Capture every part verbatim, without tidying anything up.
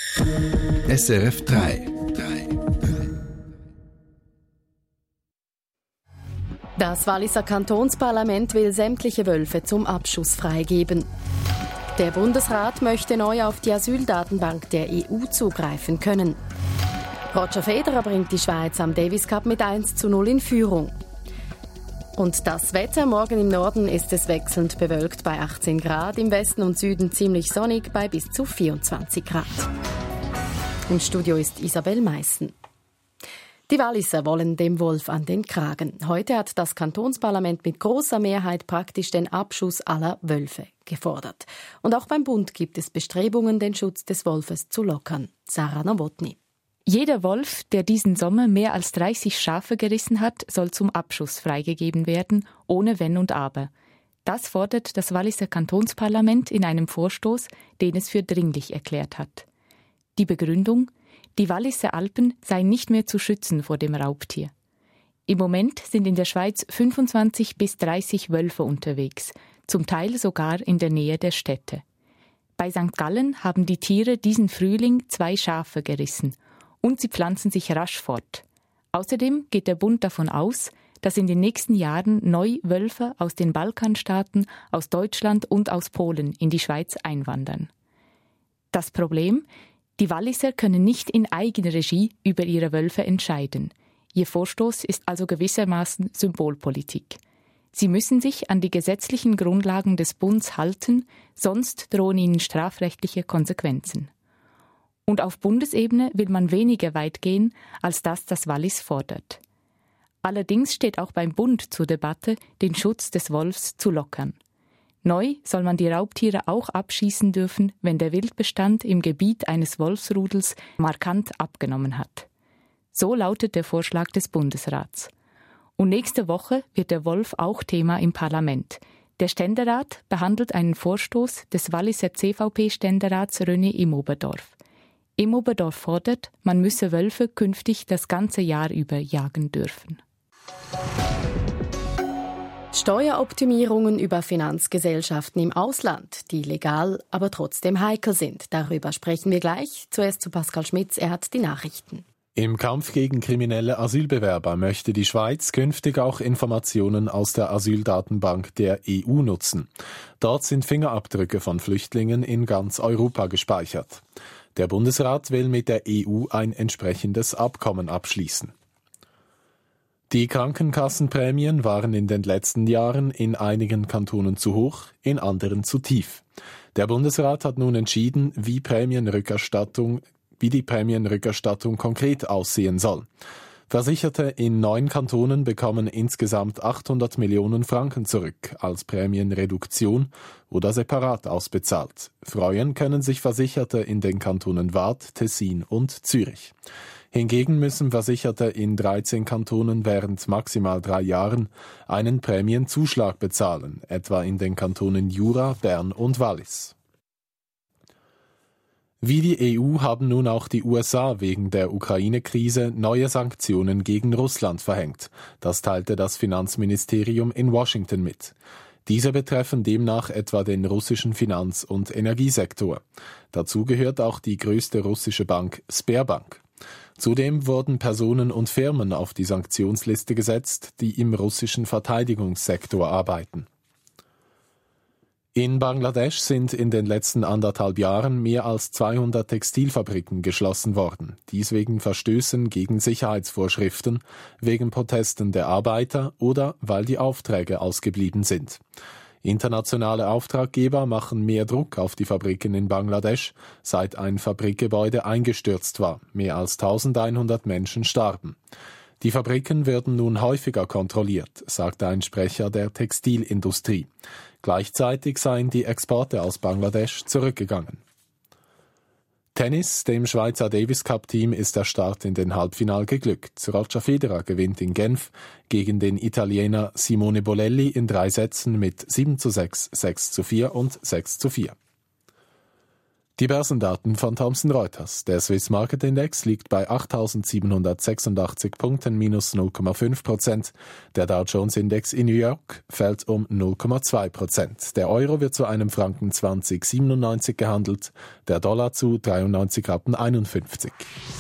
S R F drei. Das Walliser Kantonsparlament will sämtliche Wölfe zum Abschuss freigeben. Der Bundesrat möchte neu auf die Asyldatenbank der E U zugreifen können. Roger Federer bringt die Schweiz am Davis Cup mit eins zu null in Führung. Und das Wetter: Morgen im Norden ist es wechselnd bewölkt bei achtzehn Grad, im Westen und Süden ziemlich sonnig bei bis zu vierundzwanzig Grad. Im Studio ist Isabel Meissen. Die Walliser wollen dem Wolf an den Kragen. Heute hat das Kantonsparlament mit großer Mehrheit praktisch den Abschuss aller Wölfe gefordert. Und auch beim Bund gibt es Bestrebungen, den Schutz des Wolfes zu lockern. Sarah Nowotny. Jeder Wolf, der diesen Sommer mehr als dreißig Schafe gerissen hat, soll zum Abschuss freigegeben werden, ohne Wenn und Aber. Das fordert das Walliser Kantonsparlament in einem Vorstoß, den es für dringlich erklärt hat. Die Begründung: Die Walliser Alpen seien nicht mehr zu schützen vor dem Raubtier. Im Moment sind in der Schweiz fünfundzwanzig bis dreißig Wölfe unterwegs, zum Teil sogar in der Nähe der Städte. Bei Sankt Gallen haben die Tiere diesen Frühling zwei Schafe gerissen und sie pflanzen sich rasch fort. Außerdem geht der Bund davon aus, dass in den nächsten Jahren neu Wölfe aus den Balkanstaaten, aus Deutschland und aus Polen in die Schweiz einwandern. Das Problem: Die Walliser können nicht in Eigenregie über ihre Wölfe entscheiden. Ihr Vorstoß ist also gewissermaßen Symbolpolitik. Sie müssen sich an die gesetzlichen Grundlagen des Bundes halten, sonst drohen ihnen strafrechtliche Konsequenzen. Und auf Bundesebene will man weniger weit gehen, als das das Wallis fordert. Allerdings steht auch beim Bund zur Debatte, den Schutz des Wolfs zu lockern. Neu soll man die Raubtiere auch abschießen dürfen, wenn der Wildbestand im Gebiet eines Wolfsrudels markant abgenommen hat. So lautet der Vorschlag des Bundesrats. Und nächste Woche wird der Wolf auch Thema im Parlament. Der Ständerat behandelt einen Vorstoß des Walliser C V P-Ständerats René Immoberdorf. Immoberdorf fordert, man müsse Wölfe künftig das ganze Jahr über jagen dürfen. Steueroptimierungen über Finanzgesellschaften im Ausland, die legal, aber trotzdem heikel sind. Darüber sprechen wir gleich. Zuerst zu Pascal Schmitz, er hat die Nachrichten. Im Kampf gegen kriminelle Asylbewerber möchte die Schweiz künftig auch Informationen aus der Asyldatenbank der E U nutzen. Dort sind Fingerabdrücke von Flüchtlingen in ganz Europa gespeichert. Der Bundesrat will mit der E U ein entsprechendes Abkommen abschließen. Die Krankenkassenprämien waren in den letzten Jahren in einigen Kantonen zu hoch, in anderen zu tief. Der Bundesrat hat nun entschieden, wie Prämienrückerstattung, wie die Prämienrückerstattung konkret aussehen soll. Versicherte in neun Kantonen bekommen insgesamt achthundert Millionen Franken zurück als Prämienreduktion oder separat ausbezahlt. Freuen können sich Versicherte in den Kantonen Waadt, Tessin und Zürich. Hingegen müssen Versicherte in dreizehn Kantonen während maximal drei Jahren einen Prämienzuschlag bezahlen, etwa in den Kantonen Jura, Bern und Wallis. Wie die E U haben nun auch die U S A wegen der Ukraine-Krise neue Sanktionen gegen Russland verhängt. Das teilte das Finanzministerium in Washington mit. Diese betreffen demnach etwa den russischen Finanz- und Energiesektor. Dazu gehört auch die größte russische Bank Sberbank. Zudem wurden Personen und Firmen auf die Sanktionsliste gesetzt, die im russischen Verteidigungssektor arbeiten. In Bangladesch sind in den letzten anderthalb Jahren mehr als zweihundert Textilfabriken geschlossen worden. Dies wegen Verstößen gegen Sicherheitsvorschriften, wegen Protesten der Arbeiter oder weil die Aufträge ausgeblieben sind. Internationale Auftraggeber machen mehr Druck auf die Fabriken in Bangladesch, seit ein Fabrikgebäude eingestürzt war. Mehr als eintausendeinhundert Menschen starben. Die Fabriken werden nun häufiger kontrolliert, sagte ein Sprecher der Textilindustrie. Gleichzeitig seien die Exporte aus Bangladesch zurückgegangen. Tennis: Dem Schweizer Davis Cup Team ist der Start in den Halbfinal geglückt. Roger Federer gewinnt in Genf gegen den Italiener Simone Bolelli in drei Sätzen mit sieben zu sechs, sechs zu vier und sechs zu vier. Die Börsendaten von Thomson Reuters. Der Swiss Market Index liegt bei achttausendsiebenhundertsechsundachtzig Punkten, minus null Komma fünf Prozent. Der Dow Jones Index in New York fällt um null Komma zwei Prozent. Der Euro wird zu einem Franken zwanzig Komma siebenundneunzig gehandelt, der Dollar zu dreiundneunzig Rappen einundfünfzig.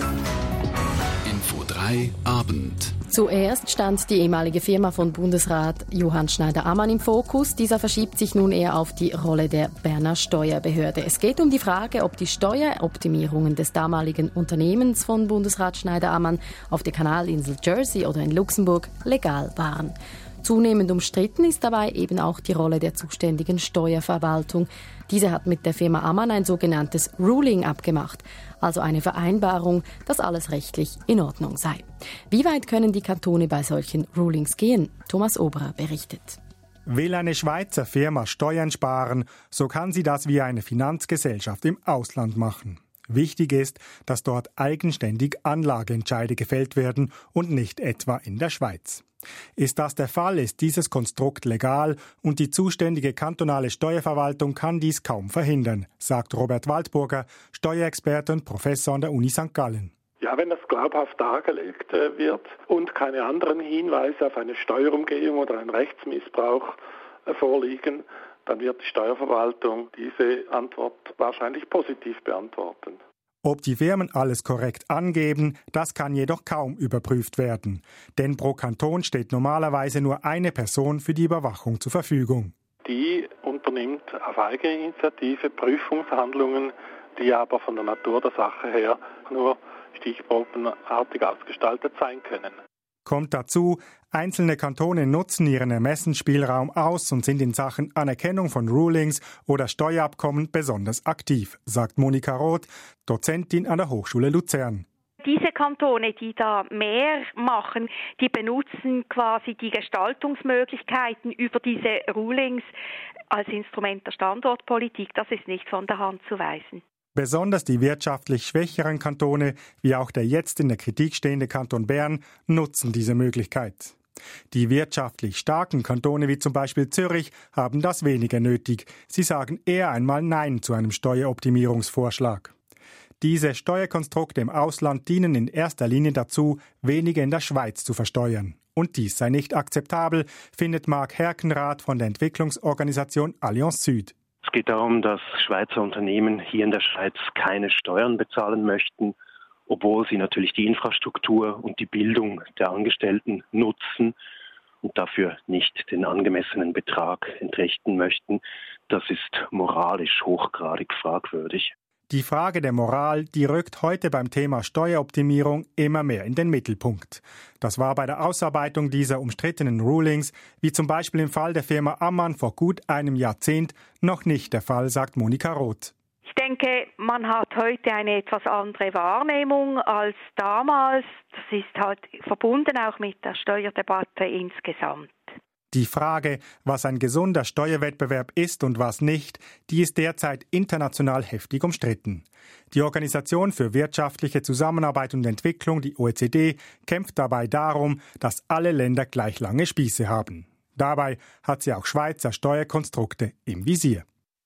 Info drei Abend. Zuerst stand die ehemalige Firma von Bundesrat Johann Schneider-Ammann im Fokus. Dieser verschiebt sich nun eher auf die Rolle der Berner Steuerbehörde. Es geht um die Frage, ob die Steueroptimierungen des damaligen Unternehmens von Bundesrat Schneider-Ammann auf der Kanalinsel Jersey oder in Luxemburg legal waren. Zunehmend umstritten ist dabei eben auch die Rolle der zuständigen Steuerverwaltung. Diese hat mit der Firma Ammann ein sogenanntes Ruling abgemacht, also eine Vereinbarung, dass alles rechtlich in Ordnung sei. Wie weit können die Kantone bei solchen Rulings gehen? Thomas Oberer berichtet. Will eine Schweizer Firma Steuern sparen, so kann sie das wie eine Finanzgesellschaft im Ausland machen. Wichtig ist, dass dort eigenständig Anlageentscheide gefällt werden und nicht etwa in der Schweiz. Ist das der Fall, ist dieses Konstrukt legal und die zuständige kantonale Steuerverwaltung kann dies kaum verhindern, sagt Robert Waldburger, Steuerexperte und Professor an der Uni Sankt Gallen. Ja, wenn das glaubhaft dargelegt wird und keine anderen Hinweise auf eine Steuerumgehung oder einen Rechtsmissbrauch vorliegen, dann wird die Steuerverwaltung diese Antwort wahrscheinlich positiv beantworten. Ob die Firmen alles korrekt angeben, das kann jedoch kaum überprüft werden. Denn pro Kanton steht normalerweise nur eine Person für die Überwachung zur Verfügung. Die unternimmt auf eigene Initiative Prüfungshandlungen, die aber von der Natur der Sache her nur stichprobenartig ausgestaltet sein können. Kommt dazu, einzelne Kantone nutzen ihren Ermessensspielraum aus und sind in Sachen Anerkennung von Rulings oder Steuerabkommen besonders aktiv, sagt Monika Roth, Dozentin an der Hochschule Luzern. Diese Kantone, die da mehr machen, die benutzen quasi die Gestaltungsmöglichkeiten über diese Rulings als Instrument der Standortpolitik. Das ist nicht von der Hand zu weisen. Besonders die wirtschaftlich schwächeren Kantone, wie auch der jetzt in der Kritik stehende Kanton Bern, nutzen diese Möglichkeit. Die wirtschaftlich starken Kantone wie zum Beispiel Zürich haben das weniger nötig. Sie sagen eher einmal Nein zu einem Steueroptimierungsvorschlag. Diese Steuerkonstrukte im Ausland dienen in erster Linie dazu, weniger in der Schweiz zu versteuern. Und dies sei nicht akzeptabel, findet Marc Herkenrath von der Entwicklungsorganisation Allianz Süd. Es geht darum, dass Schweizer Unternehmen hier in der Schweiz keine Steuern bezahlen möchten, obwohl sie natürlich die Infrastruktur und die Bildung der Angestellten nutzen und dafür nicht den angemessenen Betrag entrichten möchten. Das ist moralisch hochgradig fragwürdig. Die Frage der Moral, die rückt heute beim Thema Steueroptimierung immer mehr in den Mittelpunkt. Das war bei der Ausarbeitung dieser umstrittenen Rulings, wie zum Beispiel im Fall der Firma Ammann vor gut einem Jahrzehnt, noch nicht der Fall, sagt Monika Roth. Ich denke, man hat heute eine etwas andere Wahrnehmung als damals. Das ist halt verbunden auch mit der Steuerdebatte insgesamt. Die Frage, was ein gesunder Steuerwettbewerb ist und was nicht, die ist derzeit international heftig umstritten. Die Organisation für wirtschaftliche Zusammenarbeit und Entwicklung, die O E C D, kämpft dabei darum, dass alle Länder gleich lange Spieße haben. Dabei hat sie auch Schweizer Steuerkonstrukte im Visier.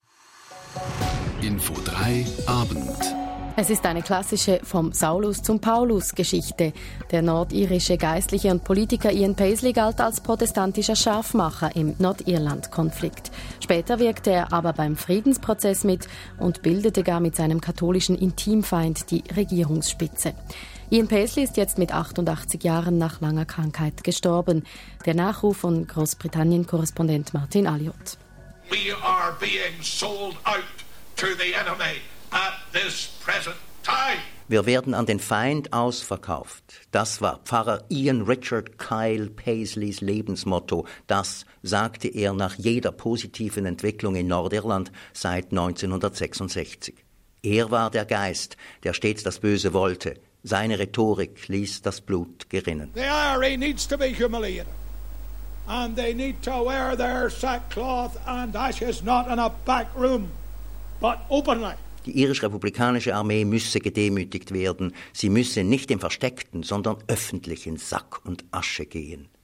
Info drei Abend. Es ist eine klassische vom Saulus zum Paulus-Geschichte. Der nordirische Geistliche und Politiker Ian Paisley galt als protestantischer Scharfmacher im Nordirland-Konflikt. Später wirkte er aber beim Friedensprozess mit und bildete gar mit seinem katholischen Intimfeind die Regierungsspitze. Ian Paisley ist jetzt mit achtundachtzig Jahren nach langer Krankheit gestorben. Der Nachruf von Großbritannien-Korrespondent Martin Alliot. We are being sold out to the enemy. At this present time. Wir werden an den Feind ausverkauft. Das war Pfarrer Ian Richard Kyle Paisleys Lebensmotto. Das sagte er nach jeder positiven Entwicklung in Nordirland seit neunzehnhundertsechsundsechzig. Er war der Geist, der stets das Böse wollte. Seine Rhetorik ließ das Blut gerinnen. The I R A needs to be humiliated. And they need to wear their sackcloth and ashes not in a back room, but openly. Die irisch-republikanische Armee müsse gedemütigt werden. Sie müsse nicht im Versteckten, sondern öffentlich in Sack und Asche gehen.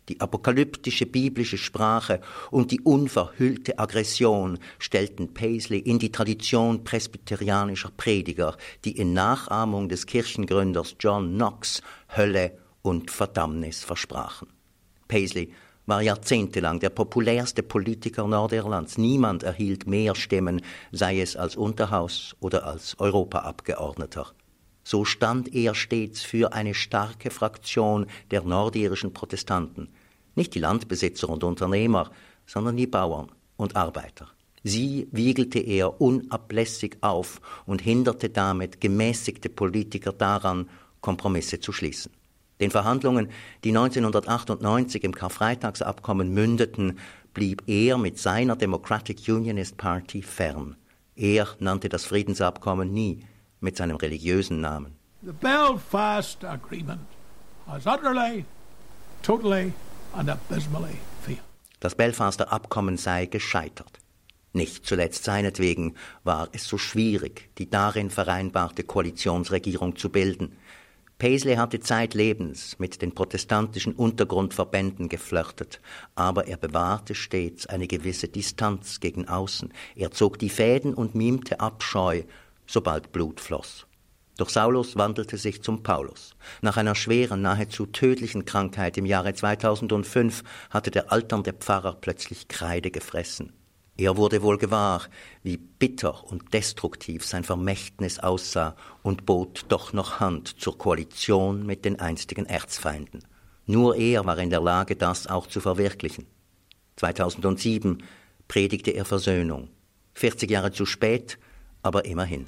Die apokalyptische biblische Sprache und die unverhüllte Aggression stellten Paisley in die Tradition presbyterianischer Prediger, die in Nachahmung des Kirchengründers John Knox Hölle und Verdammnis versprachen. Paisley war jahrzehntelang der populärste Politiker Nordirlands. Niemand erhielt mehr Stimmen, sei es als Unterhaus- oder als Europaabgeordneter. So stand er stets für eine starke Fraktion der nordirischen Protestanten. Nicht die Landbesitzer und Unternehmer, sondern die Bauern und Arbeiter. Sie wiegelte er unablässig auf und hinderte damit gemäßigte Politiker daran, Kompromisse zu schließen. Den Verhandlungen, die neunzehnhundertachtundneunzig im Karfreitagsabkommen mündeten, blieb er mit seiner Democratic Unionist Party fern. Er nannte das Friedensabkommen nie mit seinem religiösen Namen. The Belfast Agreement has utterly, totally and abysmally failed. Das Belfaster Abkommen sei gescheitert. Nicht zuletzt seinetwegen war es so schwierig, die darin vereinbarte Koalitionsregierung zu bilden. Paisley hatte zeitlebens mit den protestantischen Untergrundverbänden geflirtet, aber er bewahrte stets eine gewisse Distanz gegen außen. Er zog die Fäden und mimte Abscheu, sobald Blut floss. Doch Saulus wandelte sich zum Paulus. Nach einer schweren, nahezu tödlichen Krankheit im Jahre zweitausendfünf hatte der alternde Pfarrer plötzlich Kreide gefressen. Er wurde wohl gewahr, wie bitter und destruktiv sein Vermächtnis aussah und bot doch noch Hand zur Koalition mit den einstigen Erzfeinden. Nur er war in der Lage, das auch zu verwirklichen. zweitausendsieben predigte er Versöhnung. vierzig Jahre zu spät, aber immerhin.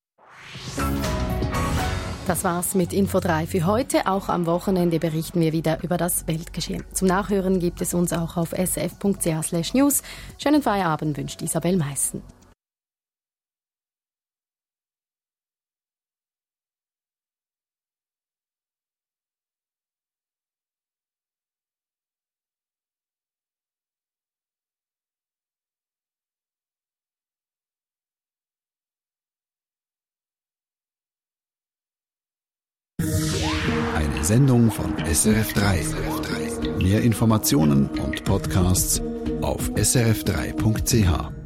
Das war's mit Info drei für heute. Auch am Wochenende berichten wir wieder über das Weltgeschehen. Zum Nachhören gibt es uns auch auf s f punkt c h slash news. Schönen Feierabend wünscht Isabel Meissen. Eine Sendung von S R F drei. Mehr Informationen und Podcasts auf s r f drei punkt c h.